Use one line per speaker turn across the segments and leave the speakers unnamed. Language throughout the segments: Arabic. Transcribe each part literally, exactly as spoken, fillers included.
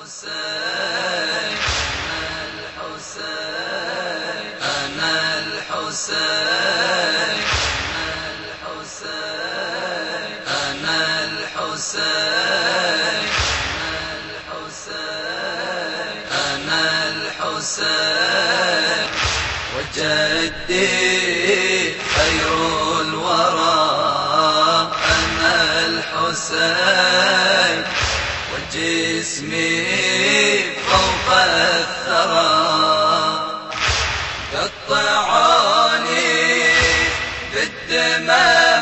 الحسين أنا الحسين أنا الحسين أنا الحسين وجدي خير الورى أنا الحسين وجسمي فوق الثرى قطعوني بالدماء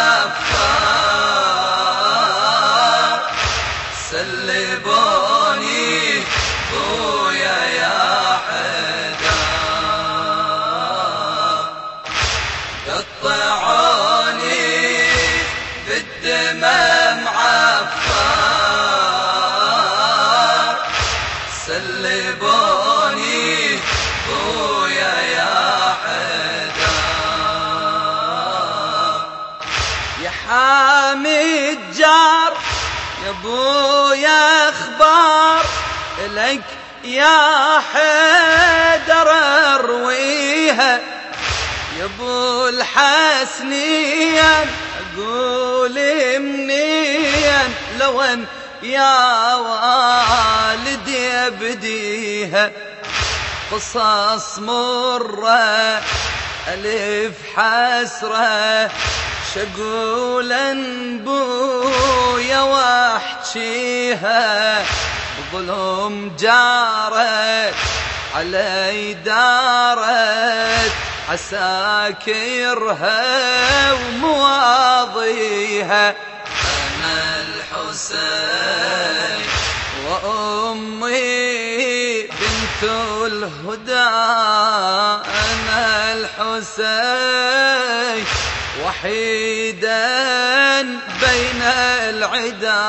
معفر سلبوني بويا يا حيدر قطعوني بالدماء معفر سلبوني بويا يا حيدر يا حامي الجار يا بويا اخبار لك يا حيدر ارويها يا ابو الحسنين اقول منين لو ان يا والدي ابديها قصص مرة ألف حسرة شقولا بويا واحجيها بظلم جارت علي دارت عساكرها ومواضيها أنا الحسين وأمي بنت الهدى أنا الحسين وحيدا بين العدا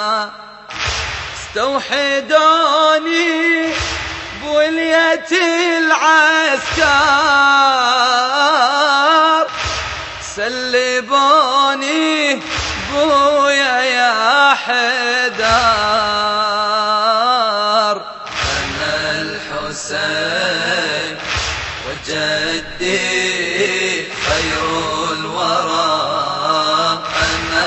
استوحدوني بولية العسكر سلبوني بويا يا حيدر أنا الحسين وجدي خير الورى أنا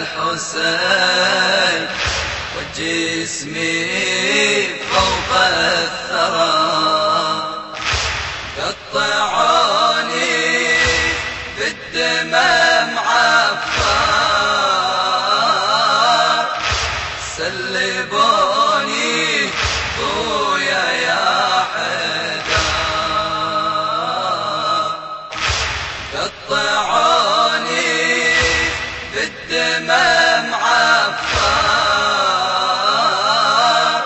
الحسين وجسمي فوق الثرى قطعوني بالدماء معفر سلبوني بويا يا حيدر قطعوني بالدماء معفر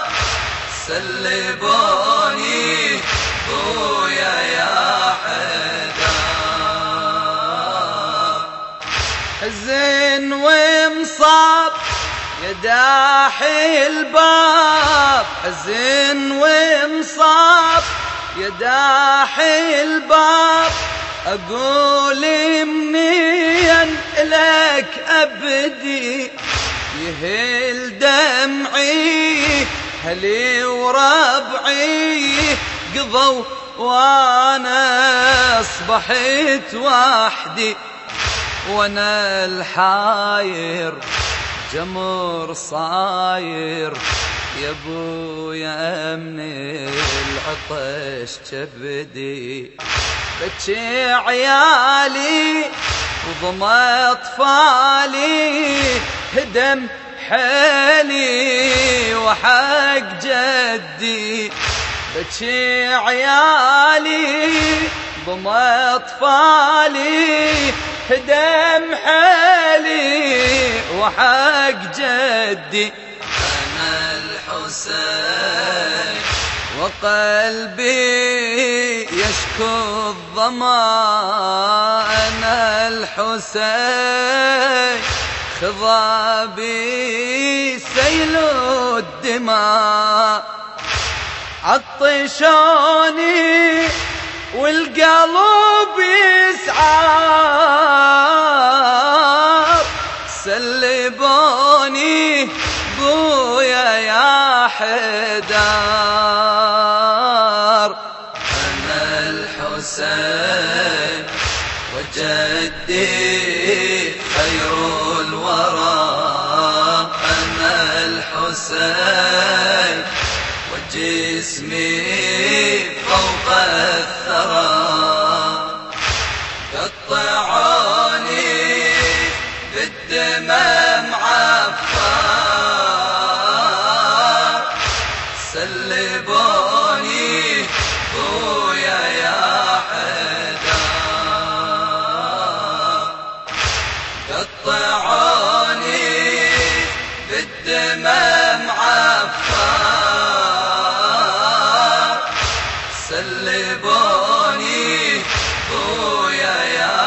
سلبوني بويا يا حيدر حزن ومصاب يا داحي الباب حزن ومصاب يا داحي الباب أقول منين لك أبدي يهل دمعي هلي وربعي قضوا وانا اصبحت وحدي وانا الحاير جمر صاير يا ابويا من العطش كبدي بكي عيالي وضم اطفالي هدم حالي وحق جدي بكي عيالي ضم اطفالي هدم حالي وحق جدي أنا الحسين وقلبي يشكو الظما أنا الحسين خضابي سيل الدماء عطشوني والقلب يسعر سلبوني بويا يا حدار. أنا الحسين وجدي خير الورى، أنا الحسين وجسمي فوق الثرى. قطعوني بالدماء معفر، سلبوني بويا يا حدار. قطعوني بالدماء معفر، سلبوني بويا يا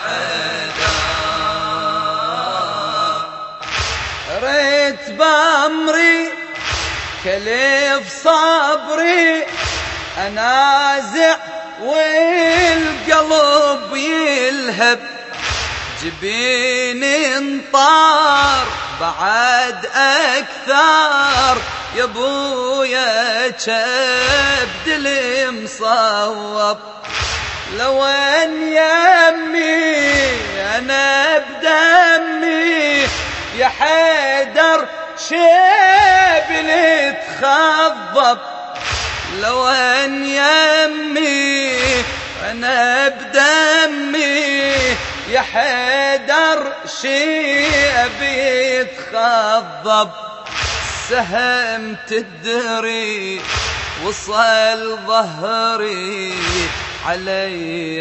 حدار. ريت بامري كليف صبري انازع والقلب يلهب، جبيني انطار بعد اكثر يا بويا كبد المصوب. لو ان يمي انا بدمي يا حيدر شبلي تخضب. لو ان يمي انا بدمي يا حيدر شبلي تخضب. سهم تدري وصل ظهري علي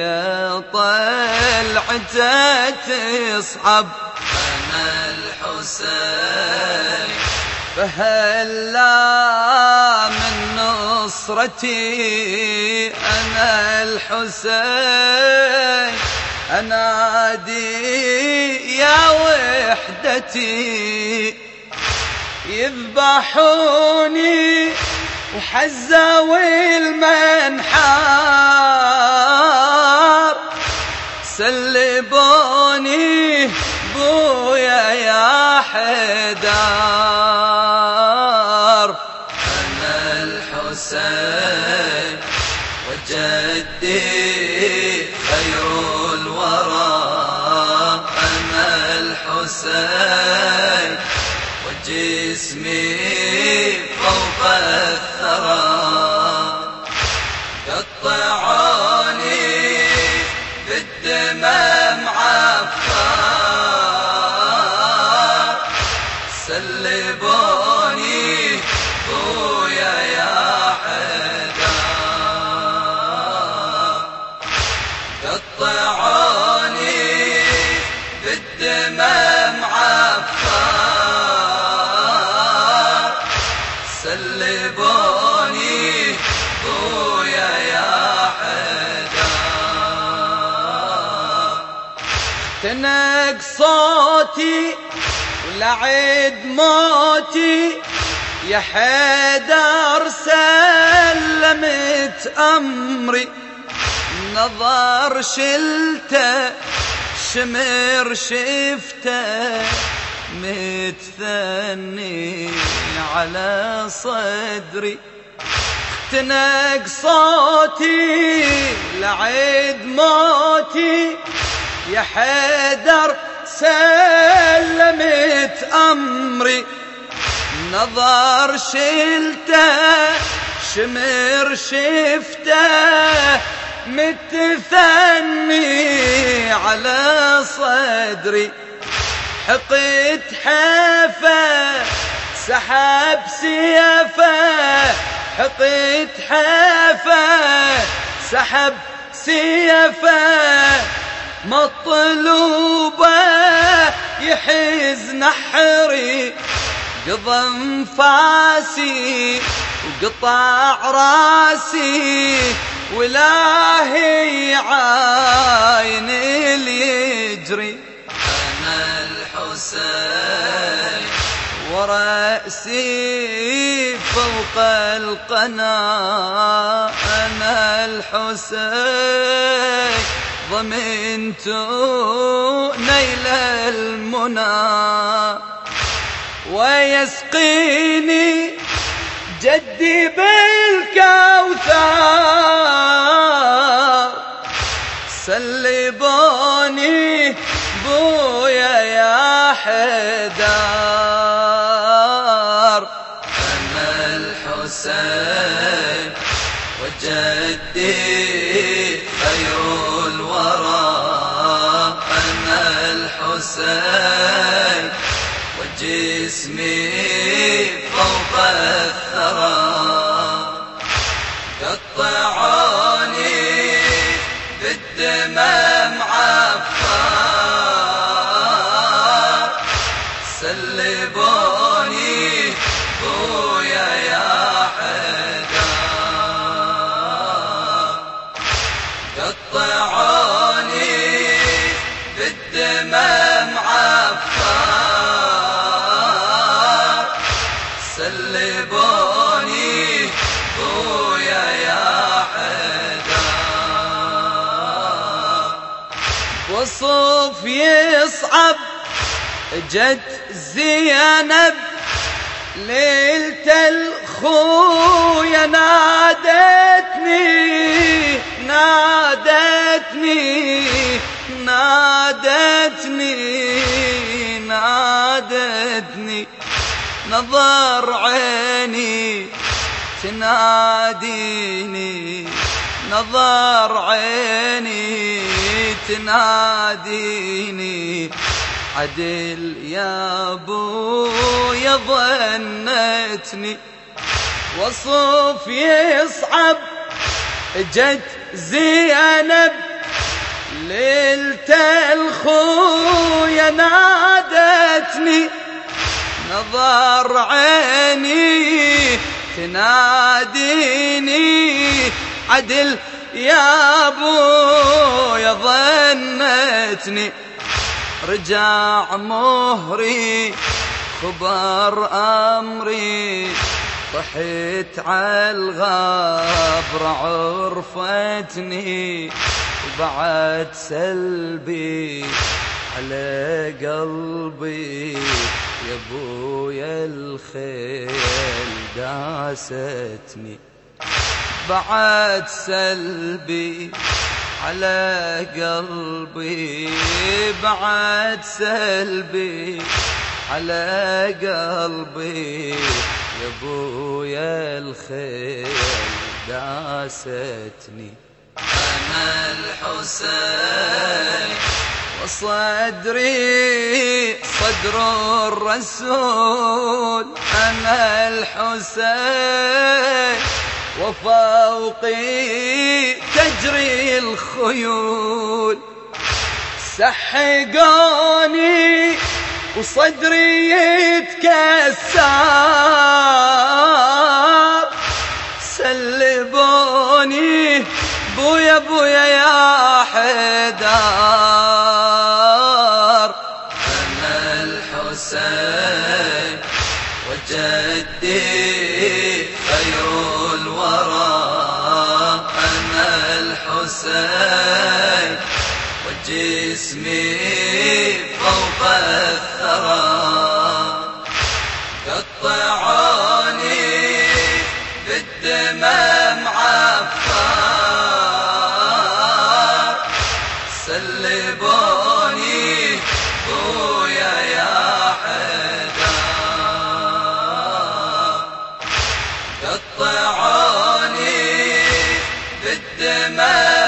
طلعته تصعب. أنا الحسين فهلا من نصرتي، أنا الحسين أنادي يا وحدتي. يذبحوني وحزوا المنحار، سلبوني بويا يا حدار. أنا الحسين وجدي خير الورى، أنا الحسين وجسمي فوق الثرى. قطعوني بالدماء معفر، سلبوني بويا يا حدار. قطعوني بالدماء معفر، سلبوني بويا يا حدار. اختنق صوتي ولعد موتي يا حيدر، سلمت أمري. نظر شلته شمر شفته متثني على صدري. اختنق صوتي لعد موتي يا حيدر، سلمت أمري. نظر شلته شمر شفته متثني على صدري. حقيت حافة سحب سيفه، حقيت حافة سحب سيفه. مطلوبه يحز نحري، قضى انفاسي وقطع راسي. ولاهي عاين اللي يجري. أنا الحسين ورأسي فوق القنا، أنا الحسين ضمنت نيل المنى. ويسقيني جدي بالكوثر سلبوني بويا يا حيدر. أنا الحسين وجدي خير الورى، أنا الحسين وجسمي فوق الثرى. قطعوني بالدماء معفر سلبوني بويا يا حيدر. قطعوني بالدماء معفر سلبوني بويا يا حيدر. وصف يصعب جت زينب ليلة الخويا نادتني نادتني نادتني نادتني نظر عيني تناديني، نظر عيني تناديني. عدل يا ابويا ظنتني وصف يصعب جت زينب ليلة الخويا نادتني، نظر عيني تناديني. عدل يا ابويا ظنتني. رجع مهري خبر أمري، طحت عالغبر عرفتني. وبعد سلبي على قلبي يا ابويا الخيل داستني. بعد سلبي على قلبي، بعد سلبي على قلبي يا ابويا الخيل داستني. أنا الحسين وصدري صدر الرسول، أنا الحسين وفوقي تجري الخيول. سحقوني وصدري يتكسر سلبوني بويا بويا يا حيدر. أنا الحسين وجدي خير الورى، أنا الحسين وجسمي فوق الثرى. قطعوني بالدماء معفر سلبوني بويا يا حيدر. قطعوني بالدماء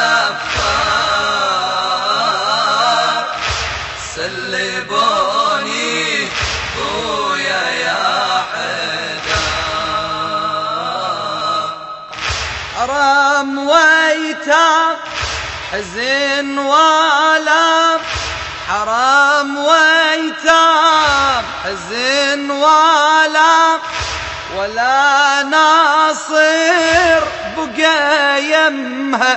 معفر سلبوني بويا يا حيدر. حرام ويتام حزن والام، حرام ويتام حزن والام، ولا ناصر بقى يمها.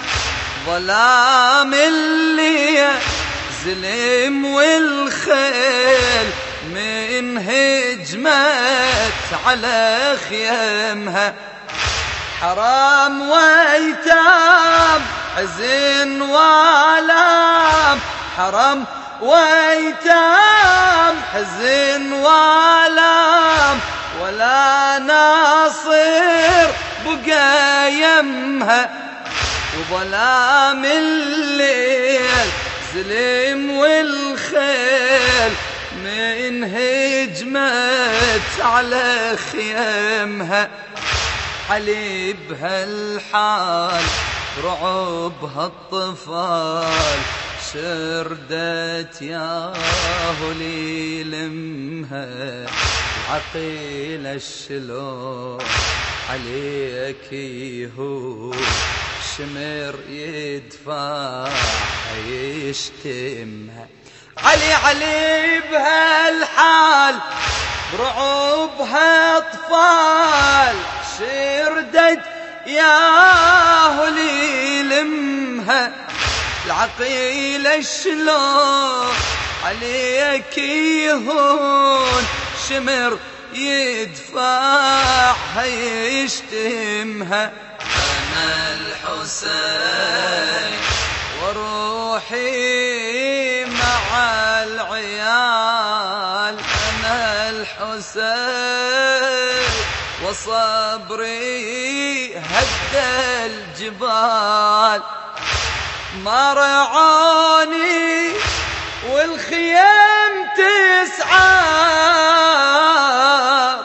ظلام اللي زلم والخيل من هجمت على خيمها. حرام ويتام حزن والام، حرام ويتام حزن والام، ولا ناصر بقى يمها، وظلام الليل زلم والخيل من هجمت على خيمها. علي بهالحال رعبها الطفال، شردت ياهو ليلمها. عقيل شلون عليك يهو، شمر يدفع يشتمها. علي علي بهالحال برعبها اطفال، شردت ياهو ليلمها. العقيل شلون عليك يهون، شمر يدفعها يشتمها. أنا الحسين وروحي مع العيال، أنا الحسين وصبري هد الجبال. ما رعاني والخيام تسعار،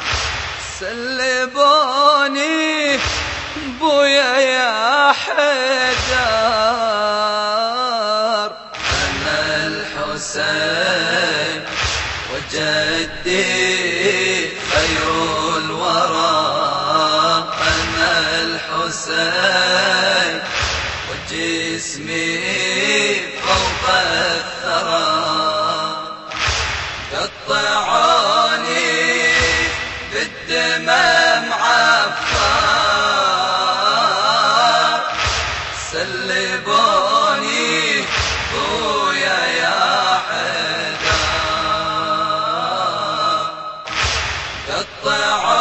سلبوني بويا يا حيدر. أنا الحسين وجدي خير الورى، أنا الحسين وجسمي فوق الثرى. قطعوني بالدماء معفر، سلبوني بويا يا حيدر. قطعوني